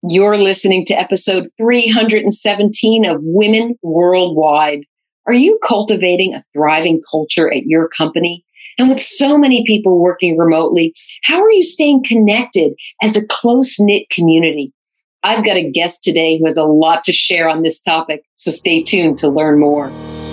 You're listening to episode 317 of Women Worldwide. Are you cultivating a thriving culture at your company? And with so many people working remotely, how are you staying connected as a close-knit community? I've got a guest today who has a lot to share on this topic, so stay tuned to learn more.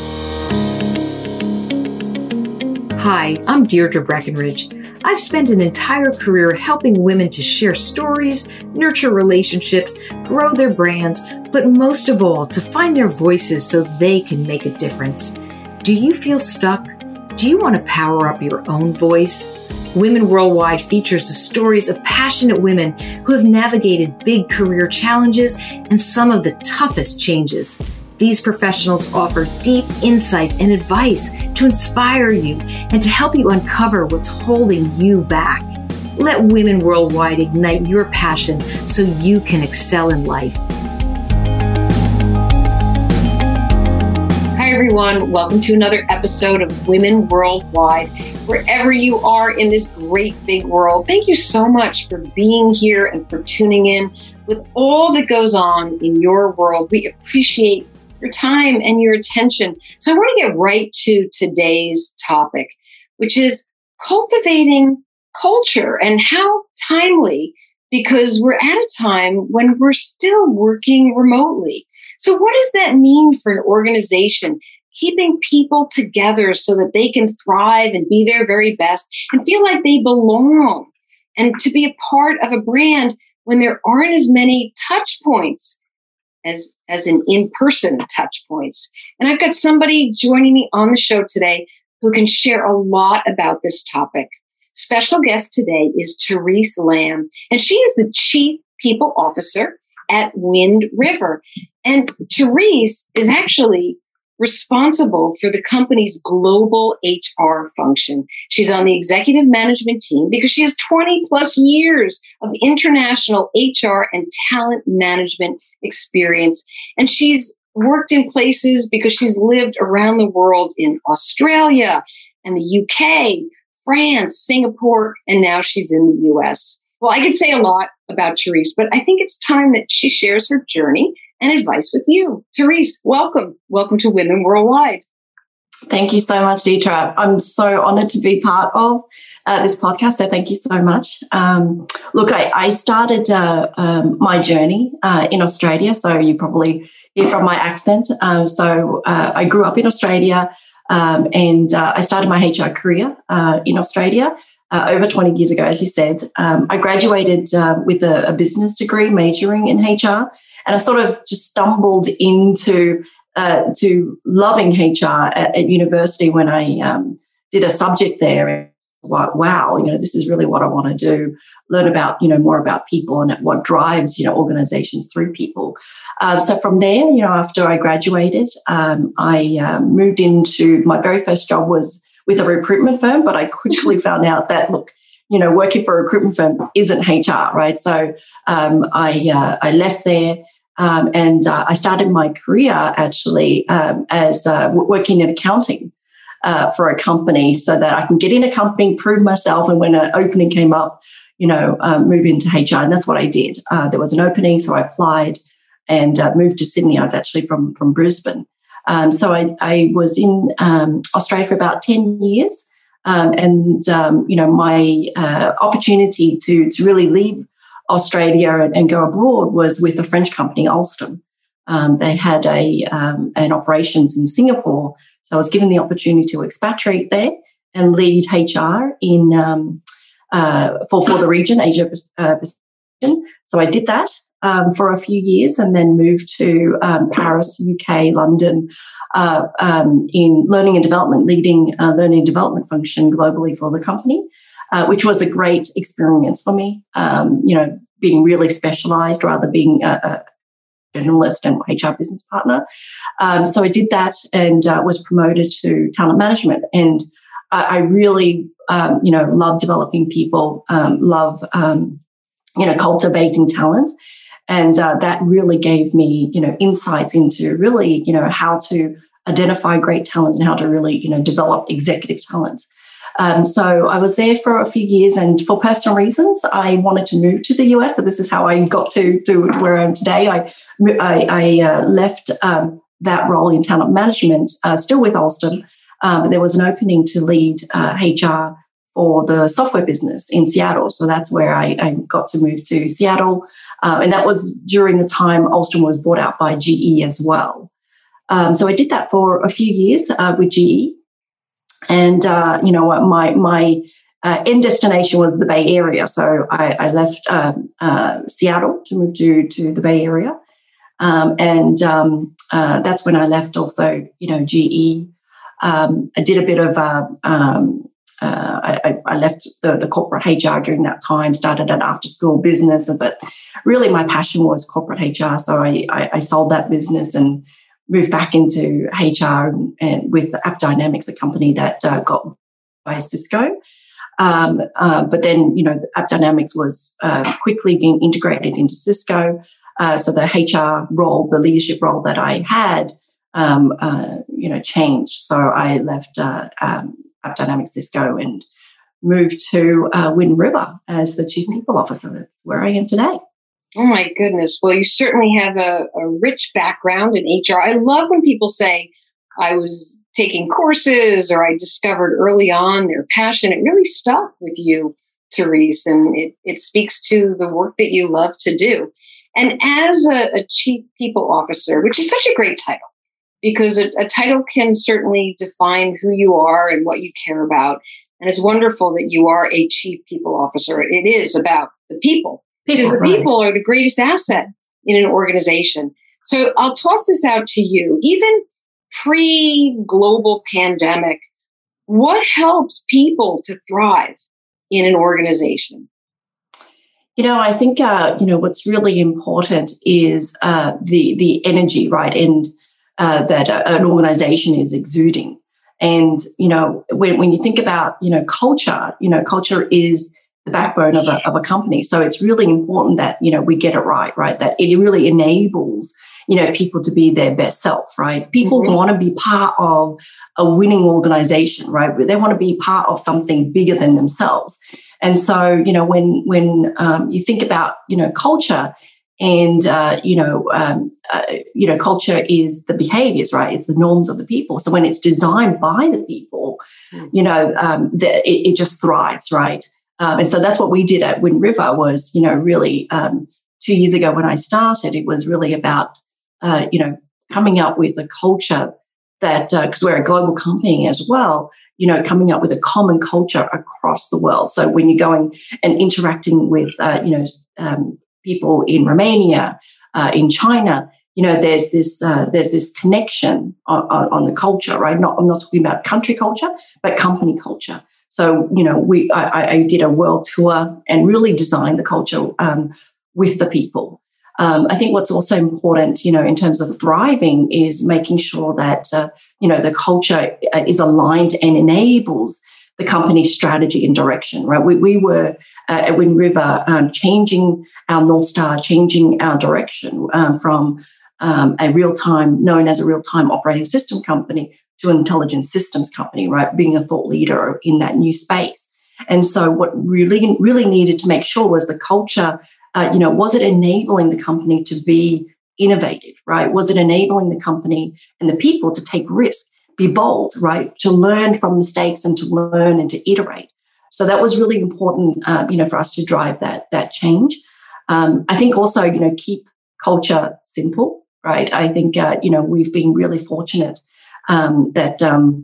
Hi, I'm Deirdre Breckenridge. I've spent an entire career helping women to share stories, nurture relationships, grow their brands, but most of all, to find their voices so they can make a difference. Do you feel stuck? Do you want to power up your own voice? Women Worldwide features the stories of passionate women who have navigated big career challenges and some of the toughest changes. These professionals offer deep insights and advice to inspire you and to help you uncover what's holding you back. Let Women Worldwide ignite your passion so you can excel in life. Hi, everyone. Welcome to another episode of Women Worldwide. Wherever you are in this great big world, thank you so much for being here and for tuning in. With all that goes on in your world, we appreciate your time and your attention. So I want to get right to today's topic, which is cultivating culture, and how timely, because we're at a time when we're still working remotely. So what does that mean for an organization? Keeping people together so that they can thrive and be their very best and feel like they belong, and to be a part of a brand when there aren't as many touch points as in-person touch points. And I've got somebody joining me on the show today who can share a lot about this topic. Special guest today is Therese Lamb, and she is the Chief People Officer at Wind River. And Therese is actually responsible for the company's global HR function. She's on the executive management team because she has 20 plus years of international HR and talent management experience. And she's worked in places because she's lived around the world in Australia and the UK, France, Singapore, and now she's in the US. Well, I could say a lot about Therese, but I think it's time that she shares her journey and advice with you. Therese, welcome. Welcome to Women Worldwide. Thank you so much, Deirdre. I'm so honored to be part of this podcast, so thank you so much. Look, I started my journey in Australia, so you probably hear from my accent. I grew up in Australia, and I started my HR career in Australia over 20 years ago, as you said. I graduated with a business degree majoring in HR, and I sort of just stumbled into to loving HR at university when I did a subject there. Wow, this is really what I want to do. Learn about, more about people and what drives, organizations through people. So from there, after I graduated, I moved into, my very first job was with a recruitment firm, but I quickly found out that, working for a recruitment firm isn't HR, right? So I left there. And I started my career actually as working in accounting for a company so that I can get in a company, prove myself, and when an opening came up, move into HR. And that's what I did. There was an opening, so I applied and moved to Sydney. I was actually from Brisbane. So I was in Australia for about 10 years. My opportunity to really leave Australia and go abroad was with a French company, Alstom. They had an operations in Singapore, so I was given the opportunity to expatriate there and lead HR in for the region, Asia Pacific. So I did that for a few years, and then moved to Paris, UK, London, in learning and development, leading learning and development function globally for the company. Which was a great experience for me, being really specialized rather than being a generalist and HR business partner. So I did that and was promoted to talent management. And I really, love developing people, love, cultivating talent. And that really gave me, insights into really, how to identify great talent and how to really, develop executive talent. So I was there for a few years, and for personal reasons, I wanted to move to the US. So this is how I got to where I am today. I left that role in talent management, still with Alstom. But there was an opening to lead HR for the software business in Seattle. So that's where I got to move to Seattle. And that was during the time Alstom was bought out by GE as well. So I did that for a few years with GE. And, my end destination was the Bay Area. So I left Seattle to move to the Bay Area. That's when I left also, GE. I did a bit of, I left the corporate HR during that time, started an after-school business, but really my passion was corporate HR. So I sold that business and moved back into HR and with AppDynamics, a company that got by Cisco. But then, AppDynamics was quickly being integrated into Cisco. So the HR role, the leadership role that I had, changed. So I left AppDynamics Cisco and moved to Wind River as the Chief People Officer. That's where I am today. Oh, my goodness. Well, you certainly have a rich background in HR. I love when people say, I was taking courses or I discovered early on their passion. It really stuck with you, Therese, and it speaks to the work that you love to do. And as a Chief People Officer, which is such a great title, because a title can certainly define who you are and what you care about. And it's wonderful that you are a Chief People Officer. It is about the people. Because the people are the greatest asset in an organization. So I'll toss this out to you. Even pre-global pandemic, what helps people to thrive in an organization? I think, what's really important is the energy, right, and that an organization is exuding. And, when you think about, culture, culture is the backbone of a company. So it's really important that, we get it right, that it really enables, people to be their best self, right? People want to be part of a winning organization, right? They want to be part of something bigger than themselves. And so, when you think about, culture and, culture is the behaviors, right? It's the norms of the people. So when it's designed by the people, it just thrives, right? And so that's what we did at Wind River was, really 2 years ago when I started, it was really about, coming up with a culture that, because we're a global company as well, coming up with a common culture across the world. So when you're going and interacting with, people in Romania, in China, there's this connection on the culture, right? I'm not talking about country culture, but company culture. So, I did a world tour and really designed the culture with the people. I think what's also important, in terms of thriving is making sure that, the culture is aligned and enables the company's strategy and direction, right? We were at Wind River changing our North Star, changing our direction from known as a real-time operating system company to an intelligence systems company, right? Being a thought leader in that new space. And so what really, really needed to make sure was the culture, was it enabling the company to be innovative, right? Was it enabling the company and the people to take risk, be bold, right? To learn from mistakes and to learn and to iterate. So that was really important, for us to drive that change. I think also, keep culture simple, right? I think, we've been really fortunate that,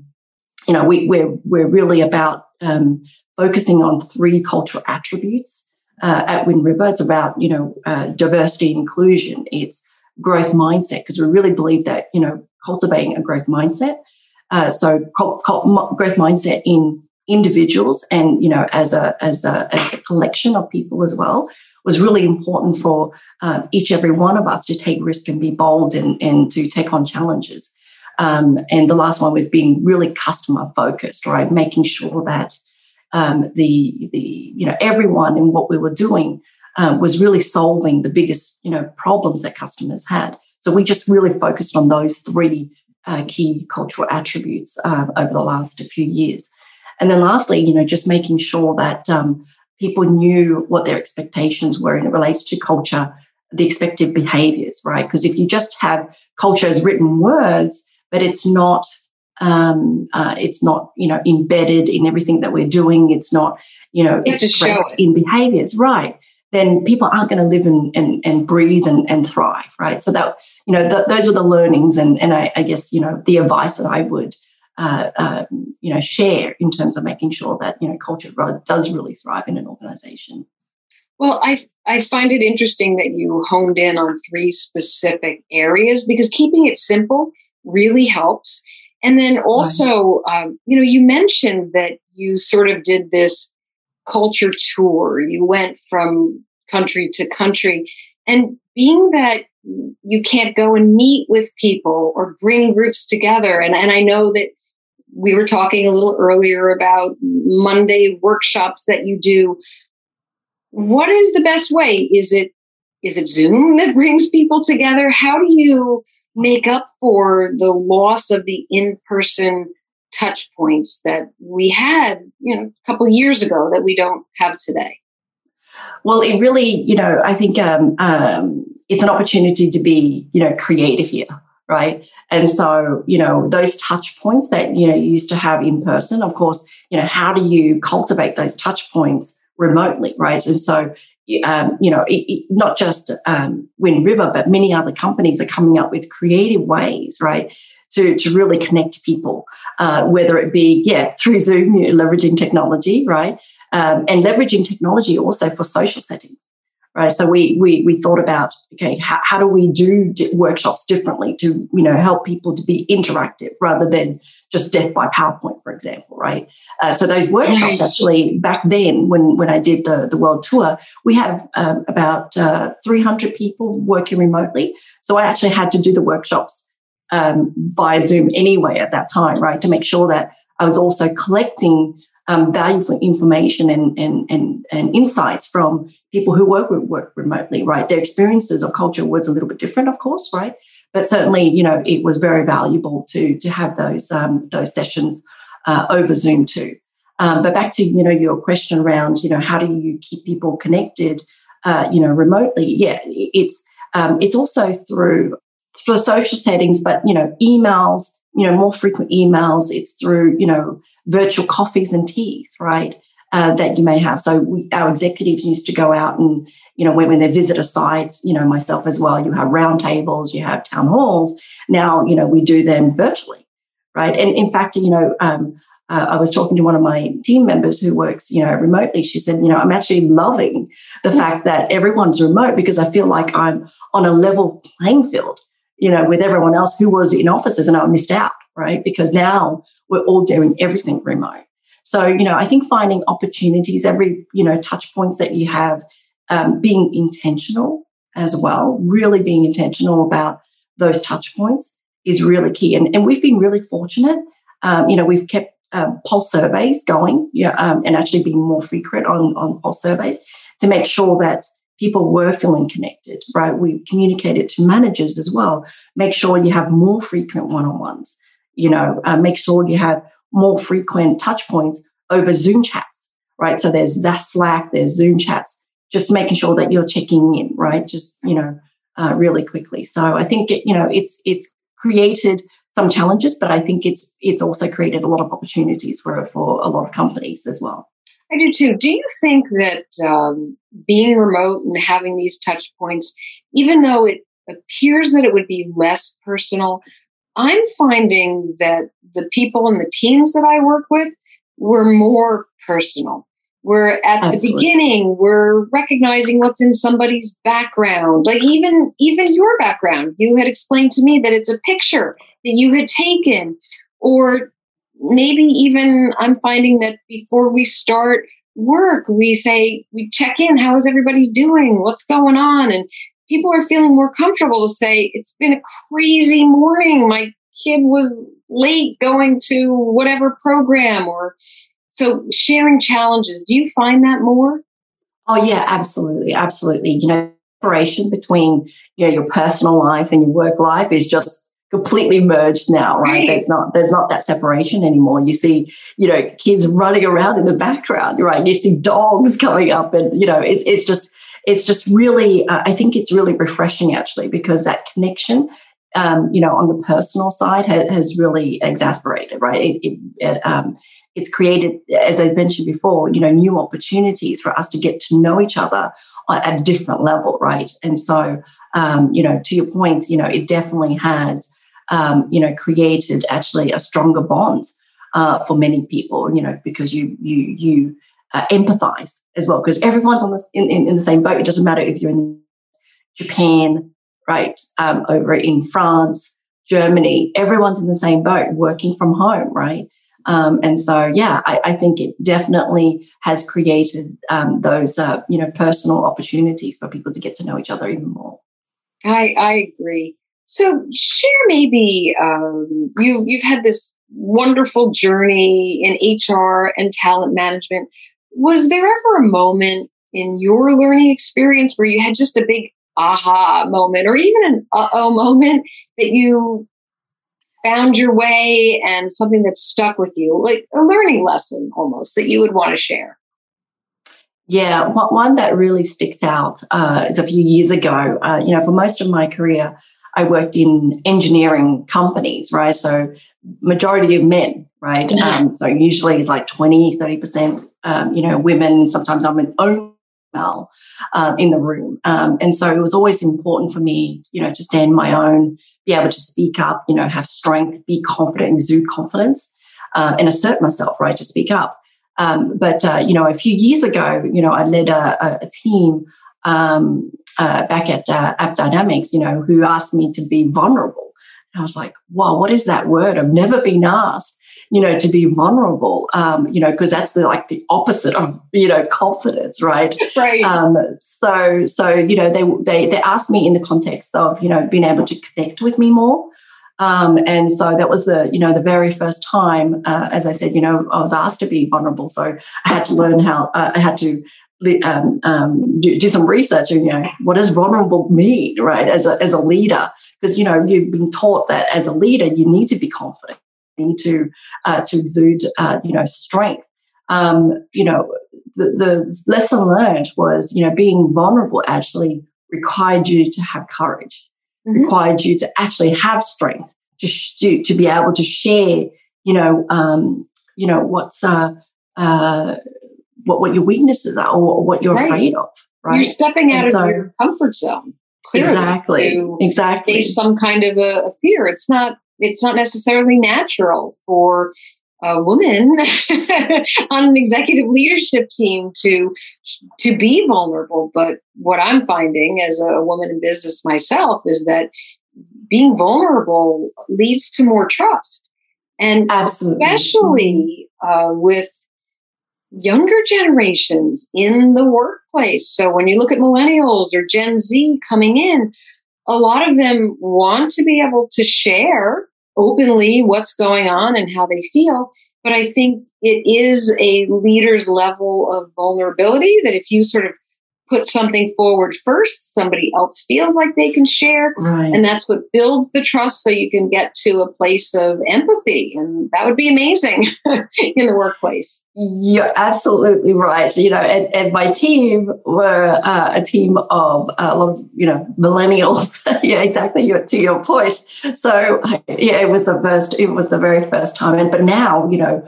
we're really about focusing on 3 cultural attributes at Wind River. It's about, diversity and inclusion. It's growth mindset, because we really believe that, cultivating a growth mindset. So growth mindset in individuals and, as a collection of people as well was really important for each every one of us to take risk and be bold and to take on challenges. And the last one was being really customer focused, right? Making sure that everyone in what we were doing was really solving the biggest, problems that customers had. So we just really focused on those 3 key cultural attributes over the last few years. And then lastly, just making sure that people knew what their expectations were, and it relates to culture, the expected behaviors, right? Because if you just have culture as written words, but it's not embedded in everything that we're doing, it's not, expressed in behaviors, right? Then people aren't going to live and breathe and thrive, right? So that, those are the learnings, and I guess, the advice that I would, share in terms of making sure that, culture does really thrive in an organization. Well, I find it interesting that you honed in on 3 specific areas, because keeping it simple really helps. And then also, you mentioned that you sort of did this culture tour. You went from country to country, and being that you can't go and meet with people or bring groups together. And I know that we were talking a little earlier about Monday workshops that you do. What is the best way? Is it Zoom that brings people together? How do you make up for the loss of the in-person touch points that we had, a couple of years ago that we don't have today? Well, it really, I think it's an opportunity to be, creative here, right? And so, those touch points that, you used to have in person, of course, how do you cultivate those touch points remotely, right? And so, not just Wind River, but many other companies are coming up with creative ways, right, to really connect people, whether it be, through Zoom, leveraging technology, right, and leveraging technology also for social settings, right? So we thought about, okay, how do we do workshops differently to, help people to be interactive rather than just death by PowerPoint, for example, right? So those workshops actually, back then when I did the world tour, we have about 300 people working remotely. So I actually had to do the workshops via Zoom anyway at that time, right, to make sure that I was also collecting valuable information and insights from people who work remotely, right? Their experiences of culture was a little bit different, of course, right? But certainly, it was very valuable to have those sessions over Zoom too. But back to, your question around, how do you keep people connected, remotely? Yeah, it's also through social settings, but, emails, more frequent emails. It's through, virtual coffees and teas, right, that you may have. So our executives used to go out and, when they visit a site, myself as well, you have roundtables, you have town halls. Now, we do them virtually, right? And in fact, I was talking to one of my team members who works, remotely. She said, I'm actually loving the fact that everyone's remote, because I feel like I'm on a level playing field, with everyone else who was in offices, and I missed out, right? Because now we're all doing everything remote. So, I think finding opportunities, every, touch points that you have, being intentional as well, really being intentional about those touch points is really key. And we've been really fortunate. We've kept pulse surveys going, and actually being more frequent on pulse surveys to make sure that people were feeling connected, right? We communicated to managers as well. Make sure you have more frequent one-on-ones, make sure you have more frequent touch points over Zoom chats, right? So there's that Slack, there's Zoom chats, just making sure that you're checking in, right? Just, really quickly. So I think, it's created some challenges, but I think it's also created a lot of opportunities for a lot of companies as well. I do too. Do you think that being remote and having these touch points, even though it appears that it would be less personal, I'm finding that the people and the teams that I work with were more personal. We're at Absolutely. The beginning, we're recognizing what's in somebody's background. Like even your background, you had explained to me that it's a picture that you had taken, or maybe even I'm finding that before we start work, we check in, how is everybody doing? What's going on? And people are feeling more comfortable to say, it's been a crazy morning. My kid was late going to whatever program, or so sharing challenges. Do you find that more? Oh, yeah, absolutely. Absolutely. Separation between, your personal life and your work life is just completely merged now, right? There's not that separation anymore. You see, kids running around in the background, right? You see dogs coming up, and it's just really, I think it's really refreshing actually, because that connection, on the personal side has really exasperated, right? It's created, as I mentioned before, new opportunities for us to get to know each other at a different level, right? And so, to your point, it definitely has, created actually a stronger bond for many people, because you empathize as well, because everyone's in the same boat. It doesn't matter if you're in Japan, right, over in France, Germany, everyone's in the same boat, working from home, right? And so, I think it definitely has created those, personal opportunities for people to get to know each other even more. I agree. So share maybe, you've had this wonderful journey in HR and talent management. Was there ever a moment in your learning experience where you had just a big aha moment, or even an uh-oh moment, that you found your way and something that stuck with you, like a learning lesson almost, that you would want to share? Yeah, one that really sticks out is a few years ago. For most of my career, I worked in engineering companies, right? So majority of men, right? Mm-hmm. So usually it's like 20-30%, women. Sometimes I'm an only male in the room. And so it was always important for me, to stand my own, be able to speak up, have strength, be confident, exude confidence, and assert myself, right, to speak up. But a few years ago, I led a team back at AppDynamics, who asked me to be vulnerable. And I was like, wow, what is that word? I've never been asked, to be vulnerable, because that's the opposite of, confidence, right? Right. So they asked me in the context of, being able to connect with me more. And so that was the very first time, as I said, I was asked to be vulnerable. So I had to learn how, I had to do some research and, what does vulnerable mean, right? As a leader, because, you've been taught that as a leader, you need to be confident, you need to exude, strength. The lesson learned was, being vulnerable actually required you to have courage. Mm-hmm. Required you to actually have strength to be able to share, what's what your weaknesses are, or what you're afraid of. Right, you're stepping out of your comfort zone. Clearly, exactly. Face some kind of a fear. It's not necessarily natural for a woman on an executive leadership team to be vulnerable. But what I'm finding as a woman in business myself is that being vulnerable leads to more trust. And absolutely, especially with younger generations in the workplace. So when you look at millennials or Gen Z coming in, a lot of them want to be able to share openly what's going on and how they feel. But I think it is a leader's level of vulnerability that if you sort of put something forward first, somebody else feels like they can share. Right. And that's what builds the trust, so you can get to a place of empathy. And that would be amazing in the workplace. You're absolutely right. And my team were a team of a lot of, millennials. Yeah, exactly. To your point. So it was the very first time. But now,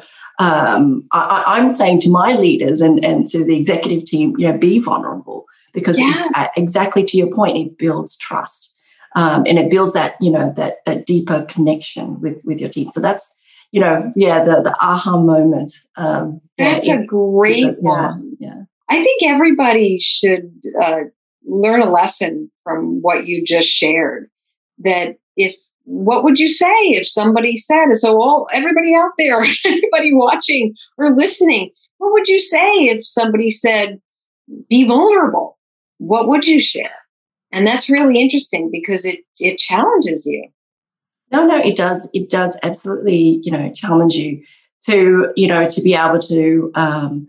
I'm saying to my leaders and to the executive team, be vulnerable, because it's, exactly to your point, it builds trust, and it builds that, that deeper connection with your team. So that's, the aha moment. That's a great one. Yeah. I think everybody should learn a lesson from what you just shared. That what would you say if somebody said, everybody out there, everybody watching or listening, what would you say if somebody said, be vulnerable? What would you share? And that's really interesting because it challenges you. No, it does. It does absolutely, challenge you to, to be able to,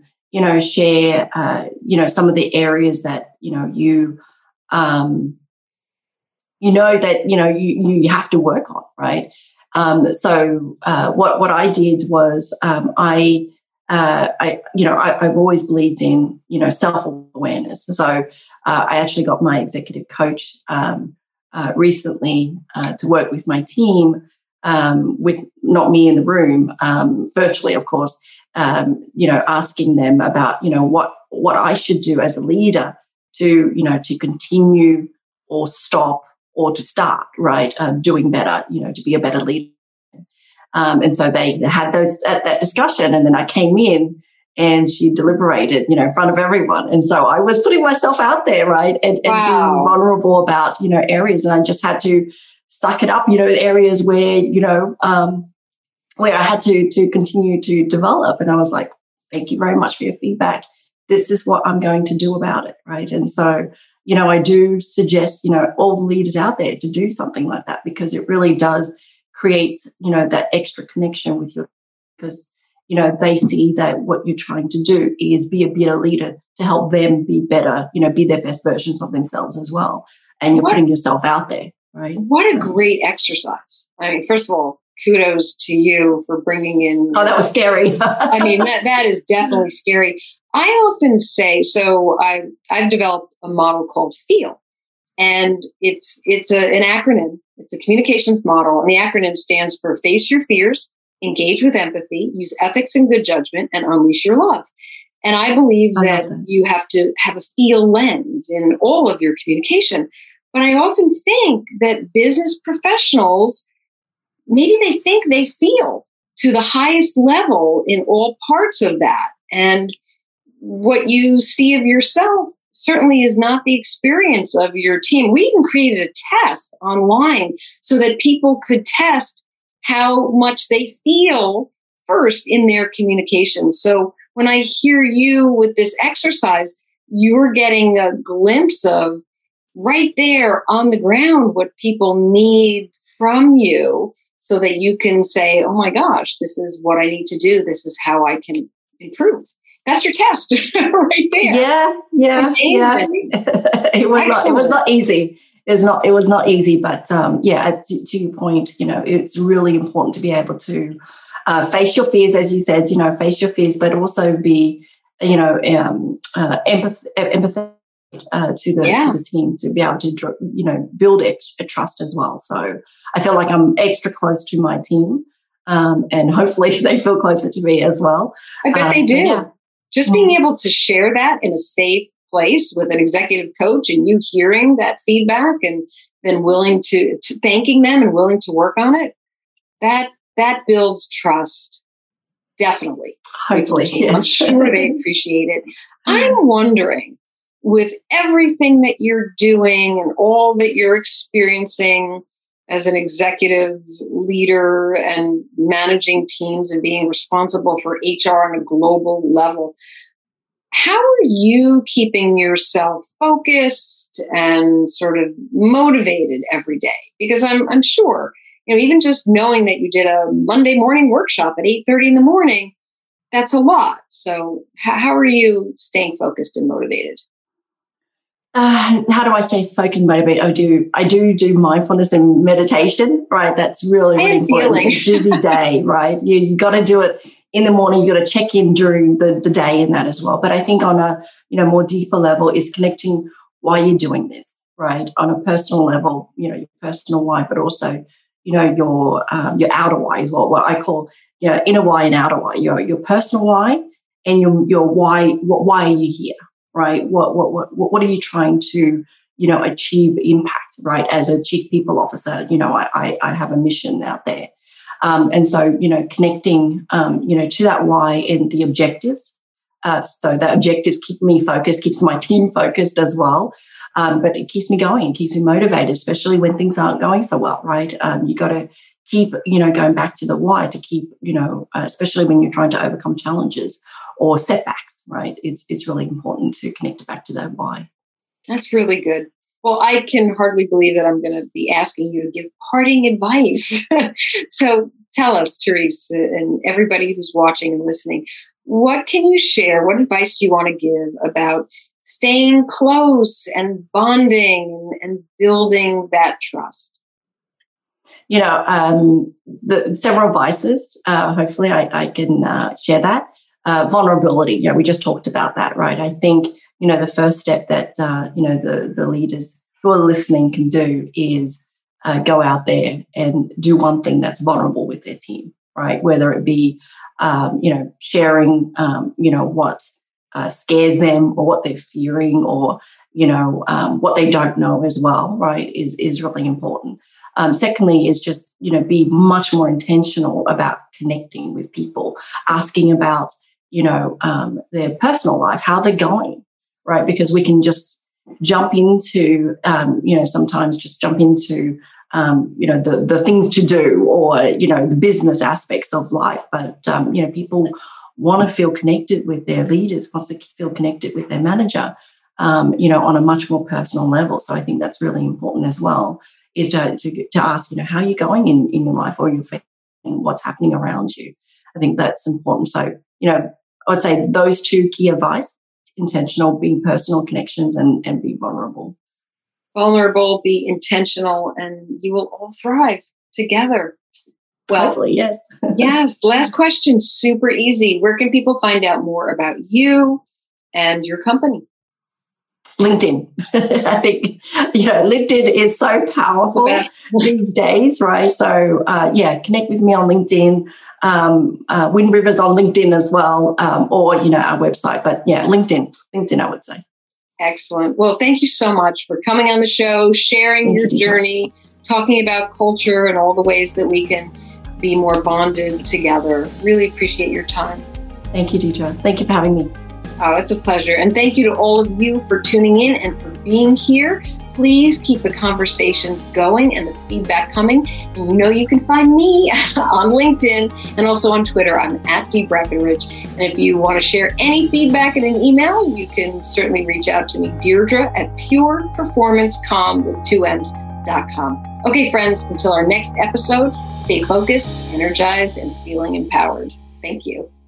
share, some of the areas that, you you know that, you have to work on, right? So what I did was I've always believed in, self-awareness. So I actually got my executive coach recently to work with my team, with not me in the room, virtually, of course, asking them about, what I should do as a leader to continue or stop or to start, right, doing better, to be a better leader. And so they had that discussion, and then I came in and she deliberated, in front of everyone. And so I was putting myself out there, right, and being vulnerable about, areas, and I just had to suck it up, areas where, where I had to continue to develop. And I was like, thank you very much for your feedback. This is what I'm going to do about it, right? And so, I do suggest, all the leaders out there to do something like that, because it really does create, that extra connection with your, because, they see that what you're trying to do is be a better leader to help them be better, be their best versions of themselves as well. And you're putting yourself out there, right? What a great exercise. I mean, first of all, kudos to you for bringing in. Oh, that was scary. I mean, that is definitely scary. I often say, so I've developed a model called FEEL, and it's an acronym. It's a communications model, and the acronym stands for Face Your Fears, Engage with Empathy, Use Ethics and Good Judgment, and Unleash Your Love. And I believe that you have to have a feel lens in all of your communication. But I often think that business professionals, maybe they think they feel to the highest level in all parts of that. And what you see of yourself certainly is not the experience of your team. We even created a test online so that people could test how much they feel first in their communication. So when I hear you with this exercise, you're getting a glimpse of right there on the ground what people need from you, so that you can say, oh my gosh, this is what I need to do. This is how I can improve. That's your test right there. Yeah. It was not easy. It was not easy, but to your point, it's really important to be able to face your fears, as you said, face your fears, but also be, empathetic to the team, to be able to, build a trust as well. So I feel like I'm extra close to my team, and hopefully they feel closer to me as well. I bet they do. Just being able to share that in a safe place with an executive coach, and you hearing that feedback and then willing to thanking them and willing to work on it, that builds trust. Definitely. Hopefully, yes. I'm sure they appreciate it. I'm wondering, with everything that you're doing and all that you're experiencing as an executive leader and managing teams and being responsible for HR on a global level, how are you keeping yourself focused and sort of motivated every day? Because I'm sure, even just knowing that you did a Monday morning workshop at 8:30 in the morning, that's a lot. So how are you staying focused and motivated? How do I stay focused and motivated? I do mindfulness and meditation, right? That's really, really important. It's a busy day, right? You got to do it in the morning. You got to check in during the day in that as well. But I think on a more deeper level is connecting why you're doing this, right? On a personal level, your personal why, but also your outer why as well. What I call inner why and outer why. Your personal why and your why. Why are you here? Right? What are you trying to, achieve impact, right? As a chief people officer, I have a mission out there. And so, connecting, to that why and the objectives. So the objectives keep me focused, keeps my team focused as well. But it keeps me going, it keeps me motivated, especially when things aren't going so well, right? You got to keep, going back to the why to keep, especially when you're trying to overcome challenges or setbacks, right? It's really important to connect it back to that why. That's really good. Well, I can hardly believe that I'm going to be asking you to give parting advice. So tell us, Therese, and everybody who's watching and listening, what can you share? What advice do you want to give about staying close and bonding and building that trust? The several vices, hopefully I can share that. Vulnerability, we just talked about that, right? I think, the first step that, the leaders who are listening can do is go out there and do one thing that's vulnerable with their team, right? Whether it be, sharing, what scares them or what they're fearing or, what they don't know as well, right, is really important. Secondly is just, be much more intentional about connecting with people, asking about, their personal life, how they're going, right? Because we can just jump into, sometimes just jump into, the things to do or, the business aspects of life. But, people want to feel connected with their leaders, want to feel connected with their manager, on a much more personal level. So I think that's really important as well, is to ask, how are you going in your life or your family, what's happening around you. I think that's important. So, I would say those two key advice: intentional, being personal connections, and be vulnerable. Vulnerable, be intentional, and you will all thrive together. Well, hopefully, yes. Yes. Last question, super easy. Where can people find out more about you and your company? LinkedIn. I think, LinkedIn is so powerful these days, right? So, connect with me on LinkedIn. Wind Rivers on LinkedIn as well, or, our website. But LinkedIn, I would say. Excellent. Well, thank you so much for coming on the show, sharing your journey, talking about culture and all the ways that we can be more bonded together. Really appreciate your time. Thank you, Deidre. Thank you for having me. Oh, it's a pleasure. And thank you to all of you for tuning in and for being here. Please keep the conversations going and the feedback coming. And you can find me on LinkedIn and also on Twitter. I'm at Dee Breckenridge. And if you want to share any feedback in an email, you can certainly reach out to me, Deirdre at pureperformancecom with 2Ms.com. Okay, friends, until our next episode, stay focused, energized, and feeling empowered. Thank you.